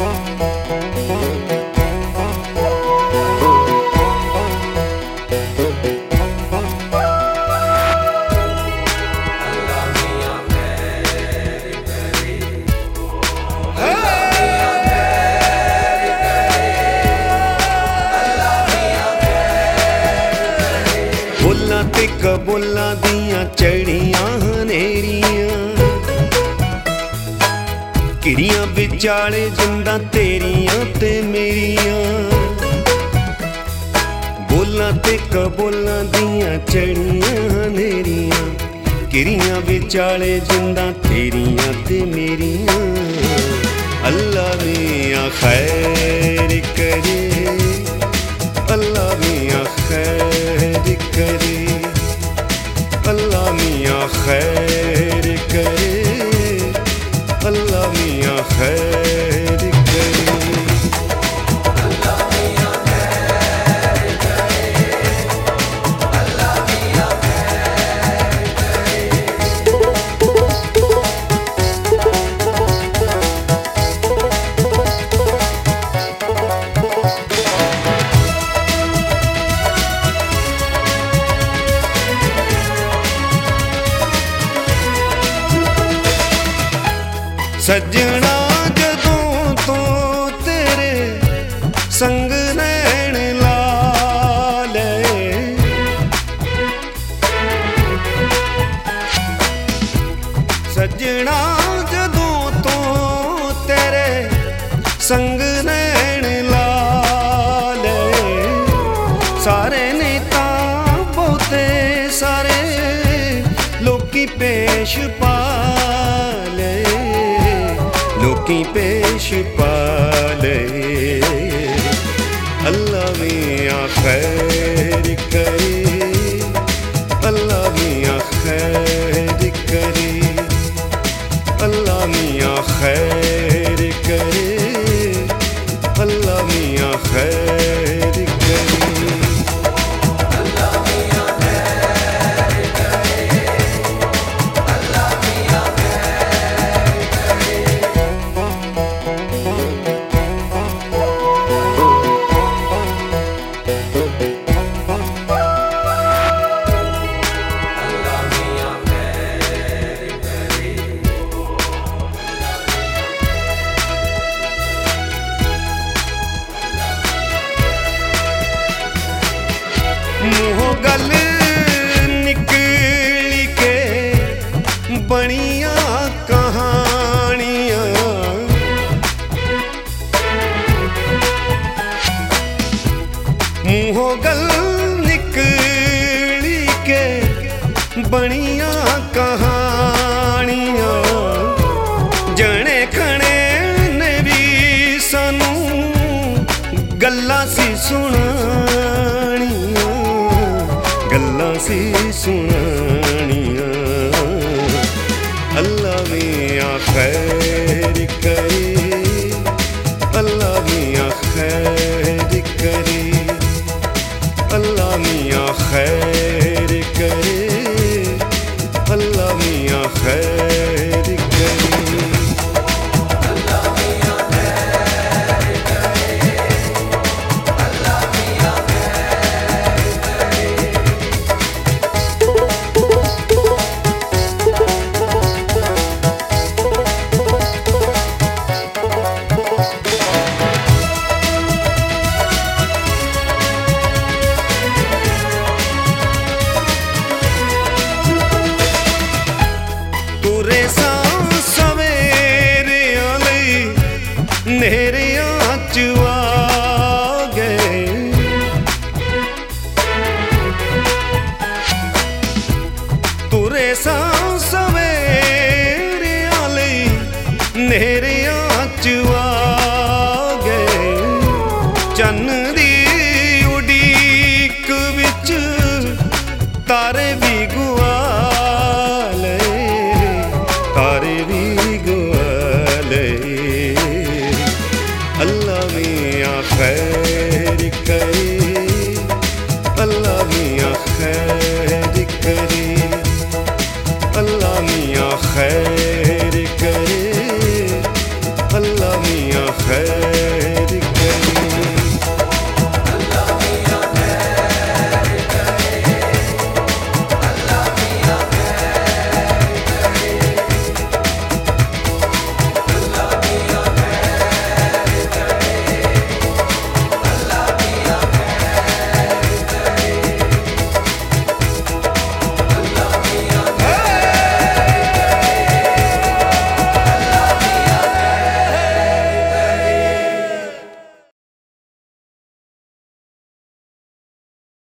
ते कबूलां दियां चढ़ियां हनेरियां किरियां विचाले जिंदा तेरियां ते मेरियां। बोलां ते कबूलां दियां चढ़ियां हनेरियां किरियां विचाले जिंदा तेरियां ते मेरियां। अल्लाह मियां खैर करे, अल्लाह मियां खैर करे, अल्लाह मियां खैर करे, अल्लाह मियां खैर करे। अल्लाह मियां खैर करे, अल्लाह मियां खैर करे। सजना जदों तो तेरे संग नैन ला ले, सजना जदों तो तेरे संग नैन ला ले। सारे नेता बहुते सारे लोकी पेश पा ले, लोकी पेश पाले। अल्लाह मियां खैर करे, अल्लाह मियां खैर करे, अल्लाह मियां खैर करे, अल्लाह मियां खैर करे। मुँहों गल निकली के बनिया कहानियां, मुँहों गल निकली के बनिया कहानियां। जने खने ने भी सानू गल्लां सी सुनानियां, गल्लां सी सुनानियां। अल्लाह मियां खैर करे, अल्लाह मियां खैर करे, अल्लाह मियां खैर करे, अल्लाह मियां खैर करे। नेहरियां च आ गए, तुरे सा सवेरे आले नेहरियां च आ गए। चन्न दी उडीक विच तारे भी गुआ ले, तारे भी गुआ ले। अल्लाह मियां खैर करे, अल्लाह मियां खैर करे, अल्लाह मियां खैर करे, अल्लाह मियां खैर